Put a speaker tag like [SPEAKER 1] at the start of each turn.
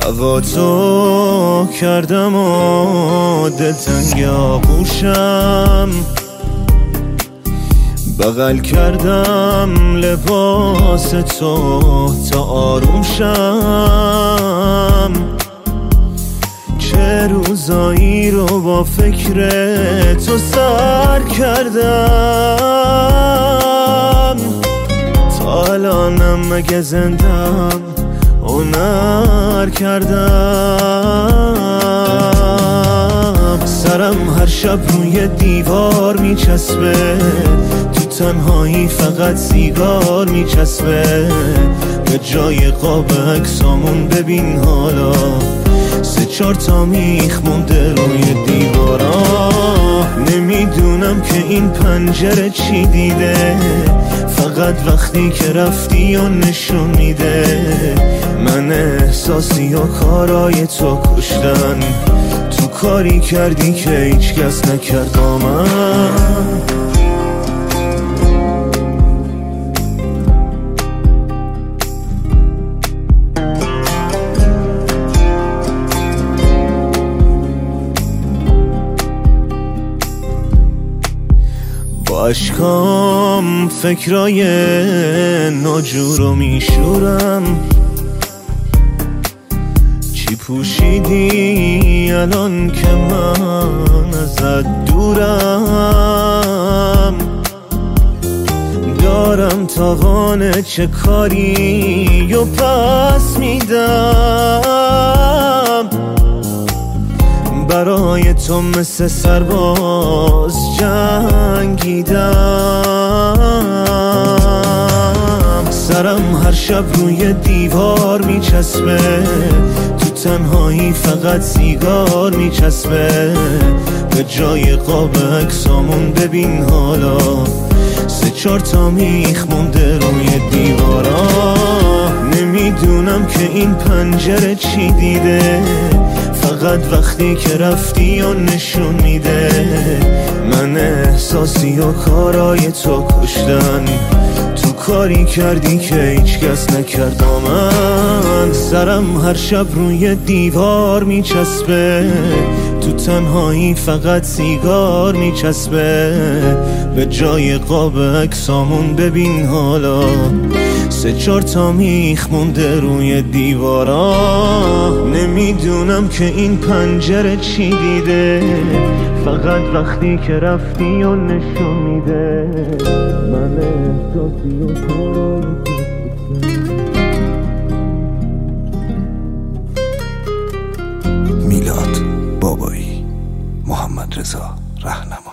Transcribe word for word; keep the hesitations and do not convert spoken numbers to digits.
[SPEAKER 1] هوا تو کردم و دلتنگ آغوشم، بغل کردم لباس تو تا آروم شم. چه روزایی رو با فکر تو سر کردم، تا الانم مگه زندم هنر کردم. سرم هر شب روی دیوار میچسبه، تو تنهایی فقط سیگار میچسبه. به جای قاب عکسامون ببین حالا سه چار تا میخ مونده روی دیوارا. نمیدونم که این پنجره چی دیده، فقط وقتی که رفتی و نشون میده من احساسی و کارای تو کشتن. تو کاری کردی که هیچ کس نکرد با من. با اشکام فکرای ناجور رو میشورم. چی پوشیدی الان که من ازت دورم؟ دارم تاوان چه کاری و پس میدم. برای تو مثل سرباز جنگیدم. سرم هر شب روی دیوار میچسبه، تو تنهایی فقط سیگار میچسبه. به جای قاب عکسامون ببین حالا سه چار تا میخ مونده روی دیوارا. نمیدونم که این پنجره چی دیده، فقط وقتی که رفتی و نشون میده من احساسی و کارای تو کشتن. تو کاری کردی که هیچ کس نکرد با من. سرم هر شب روی دیوار میچسبه، تو تنهایی فقط سیگار میچسبه. به جای قاب عکسامون ببین حالا سه چار تا میخ مونده روی دیوارا. نمیدونم که این پنجره چی دیده، فقط وقتی که رفتی و نشون میده من احساسی و کارای
[SPEAKER 2] میلاد بابایی، محمد رضا رهنما.